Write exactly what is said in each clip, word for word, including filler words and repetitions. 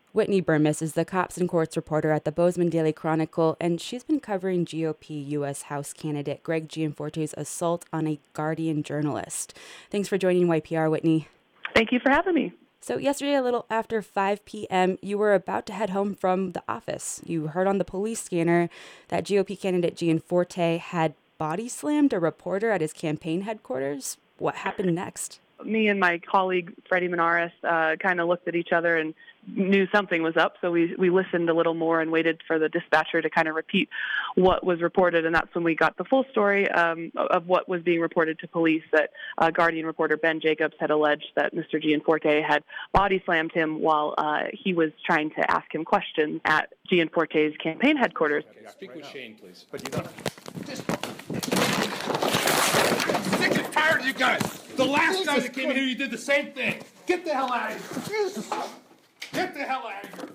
Whitney Burmis is the Cops and Courts reporter at the Bozeman Daily Chronicle, and she's been covering G O P U S House candidate Greg Gianforte's assault on a Guardian journalist. Thanks for joining Y P R, Whitney. Thank you for having me. So yesterday, a little after five p.m., you were about to head home from the office. You heard on the police scanner that G O P candidate Gianforte had body slammed a reporter at his campaign headquarters. What happened next? Me and my colleague, Freddie Menares, uh, kind of looked at each other and knew something was up, so we, we listened a little more and waited for the dispatcher to kind of repeat what was reported, and that's when we got the full story um, of what was being reported to police, that uh, Guardian reporter Ben Jacobs had alleged that Mister Gianforte had body slammed him while uh, he was trying to ask him questions at Gianforte's campaign headquarters. Speak with Shane, please. But you don't... Just... Sick and tired of you guys. The last Jesus time that came in here, you did the same thing. Get the hell out of here. Jesus. Get the hell out of here.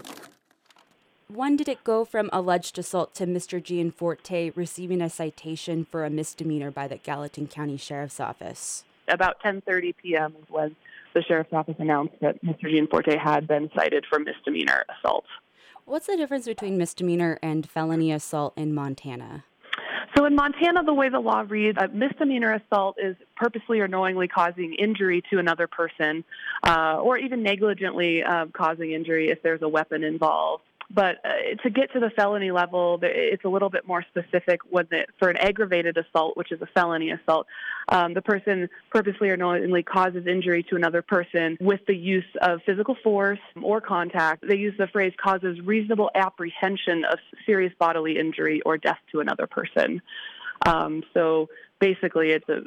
When did it go from alleged assault to Mister Gianforte receiving a citation for a misdemeanor by the Gallatin County Sheriff's Office? About ten thirty p.m. was when the Sheriff's Office announced that Mister Gianforte had been cited for misdemeanor assault. What's the difference between misdemeanor and felony assault in Montana? So in Montana, the way the law reads, a misdemeanor assault is purposely or knowingly causing injury to another person, uh, or even negligently uh, causing injury if there's a weapon involved. But uh, to get to the felony level, it's a little bit more specific. When the, for an aggravated assault, which is a felony assault, um, the person purposely or knowingly causes injury to another person with the use of physical force or contact. They use the phrase causes reasonable apprehension of serious bodily injury or death to another person. Um, so basically, it's a,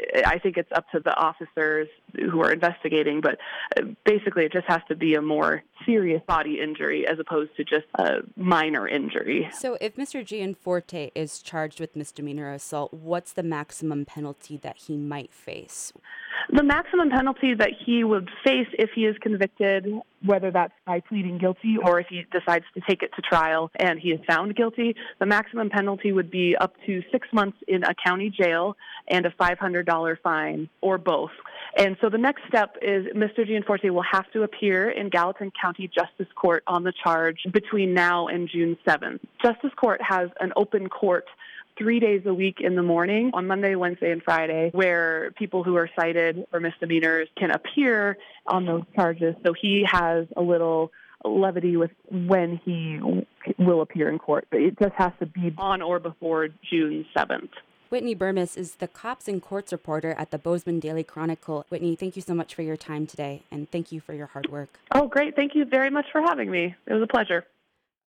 I think it's up to the officers who are investigating, but basically it just has to be a more serious body injury as opposed to just a minor injury. So if Mister Gianforte is charged with misdemeanor assault, what's the maximum penalty that he might face? The maximum penalty that he would face if he is convicted, whether that's by pleading guilty or if he decides to take it to trial and he is found guilty, the maximum penalty would be up to six months in a county jail and a five hundred dollars fine, or both. And so the next step is Mister Gianforte will have to appear in Gallatin County Justice Court on the charge between now and June seventh. Justice Court has an open court three days a week in the morning, on Monday, Wednesday, and Friday, where people who are cited for misdemeanors can appear on those charges. So he has a little levity with when he will appear in court. But it just has to be on or before June seventh. Whitney Burmis is the Cops and Courts reporter at the Bozeman Daily Chronicle. Whitney, thank you so much for your time today, and thank you for your hard work. Oh, great. Thank you very much for having me. It was a pleasure.